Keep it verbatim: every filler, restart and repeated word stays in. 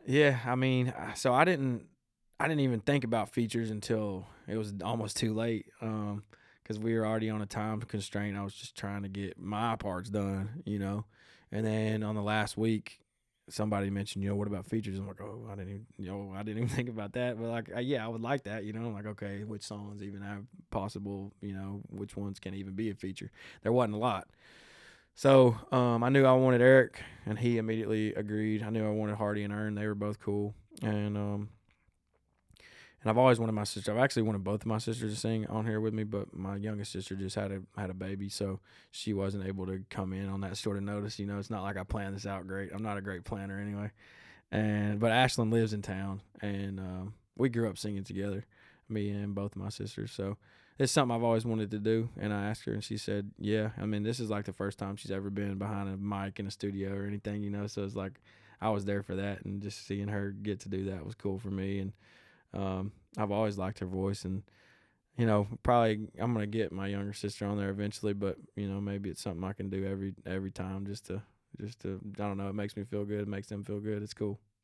Yeah, I mean, uh, so I didn't I didn't even think about features until it was almost too late. Um, because we were already on a time constraint. I was just trying to get my parts done, you know. And then on the last week, somebody mentioned, you know, what about features? I'm like, oh, I didn't even, you know, I didn't even think about that. But like, uh, yeah, I would like that, you know. Like, okay, which songs even have possible, you know, which ones can even be a feature? There wasn't a lot. So um, I knew I wanted Eric, and he immediately agreed. I knew I wanted Hardy and Ern; they were both cool, and um, and I've always wanted my sister. I've actually wanted both of my sisters to sing on here with me, but my youngest sister just had a had a baby, so she wasn't able to come in on that sort of notice. You know, it's not like I planned this out great. I'm not a great planner anyway. And but Ashlyn lives in town, and um, we grew up singing together, me and both of my sisters. So it's something I've always wanted to do. And I asked her, and she said, "Yeah." I mean, this is like the first time she's ever been behind a mic in a studio or anything, you know. So it's like I was there for that, and just seeing her get to do that was cool for me. And um, I've always liked her voice, and you know, probably I'm gonna get my younger sister on there eventually, but you know, maybe it's something I can do every every time just to just to I don't know. It makes me feel good. It makes them feel good. It's cool.